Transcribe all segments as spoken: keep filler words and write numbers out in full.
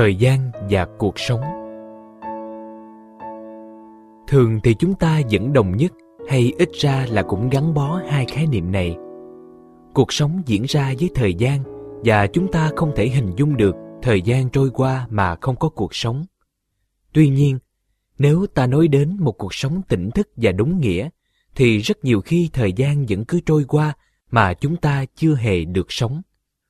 thời gian và cuộc sống. Thường thì chúng ta vẫn đồng nhất hay ít ra là cũng gắn bó hai khái niệm này. Cuộc sống diễn ra với thời gian và chúng ta không thể hình dung được thời gian trôi qua mà không có cuộc sống. Tuy nhiên, nếu ta nói đến một cuộc sống tỉnh thức và đúng nghĩa, thì rất nhiều khi thời gian vẫn cứ trôi qua mà chúng ta chưa hề được sống.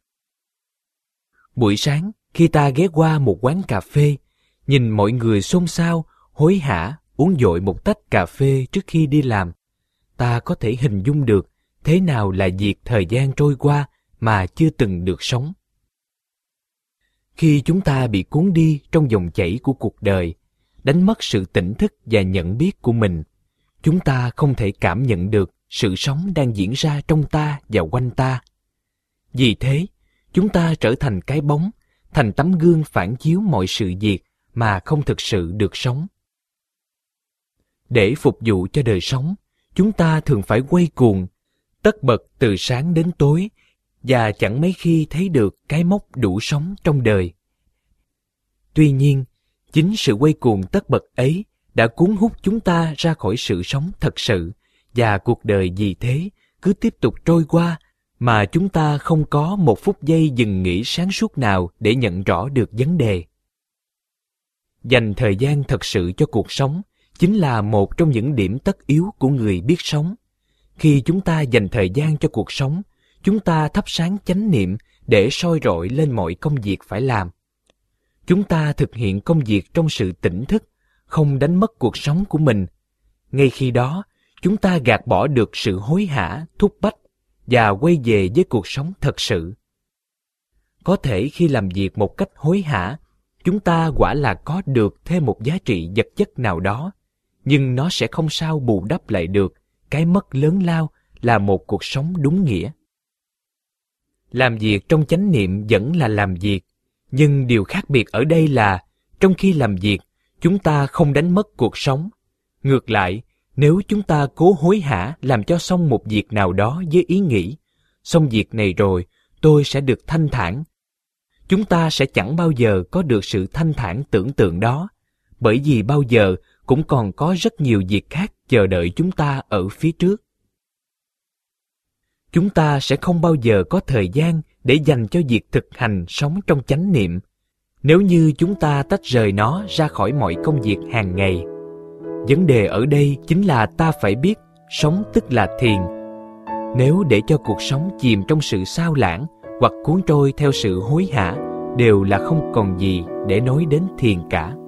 Buổi sáng, khi ta ghé qua một quán cà phê, nhìn mọi người xôn xao, hối hả, uống dội một tách cà phê trước khi đi làm, ta có thể hình dung được thế nào là việc thời gian trôi qua mà chưa từng được sống. Khi chúng ta bị cuốn đi trong dòng chảy của cuộc đời, đánh mất sự tỉnh thức và nhận biết của mình, chúng ta không thể cảm nhận được sự sống đang diễn ra trong ta và quanh ta. Vì thế, chúng ta trở thành cái bóng, thành tấm gương phản chiếu mọi sự việc mà không thực sự được sống. Để phục vụ cho đời sống, chúng ta thường phải quay cuồng, tất bật từ sáng đến tối, và chẳng mấy khi thấy được cái mốc đủ sống trong đời. Tuy nhiên, chính sự quay cuồng tất bật ấy đã cuốn hút chúng ta ra khỏi sự sống thật sự, và cuộc đời vì thế cứ tiếp tục trôi qua mà chúng ta không có một phút giây dừng nghỉ sáng suốt nào để nhận rõ được vấn đề. Dành thời gian thật sự cho cuộc sống chính là một trong những điểm tất yếu của người biết sống. Khi chúng ta dành thời gian cho cuộc sống, chúng ta thắp sáng chánh niệm để soi rọi lên mọi công việc phải làm. Chúng ta thực hiện công việc trong sự tỉnh thức, không đánh mất cuộc sống của mình. Ngay khi đó, chúng ta gạt bỏ được sự hối hả, thúc bách và quay về với cuộc sống thật sự. Có thể khi làm việc một cách hối hả, chúng ta quả là có được thêm một giá trị vật chất nào đó, nhưng nó sẽ không sao bù đắp lại được cái mất lớn lao là một cuộc sống đúng nghĩa. Làm việc trong chánh niệm vẫn là làm việc, nhưng điều khác biệt ở đây là trong khi làm việc, chúng ta không đánh mất cuộc sống. Ngược lại, nếu chúng ta cố hối hả làm cho xong một việc nào đó với ý nghĩ, xong việc này rồi, tôi sẽ được thanh thản, chúng ta sẽ chẳng bao giờ có được sự thanh thản tưởng tượng đó, bởi vì bao giờ cũng còn có rất nhiều việc khác chờ đợi chúng ta ở phía trước. Chúng ta sẽ không bao giờ có thời gian để dành cho việc thực hành sống trong chánh niệm, nếu như chúng ta tách rời nó ra khỏi mọi công việc hàng ngày. Vấn đề ở đây chính là ta phải biết sống tức là thiền. Nếu để cho cuộc sống chìm trong sự sao lãng hoặc cuốn trôi theo sự hối hả, đều là không còn gì để nói đến thiền cả.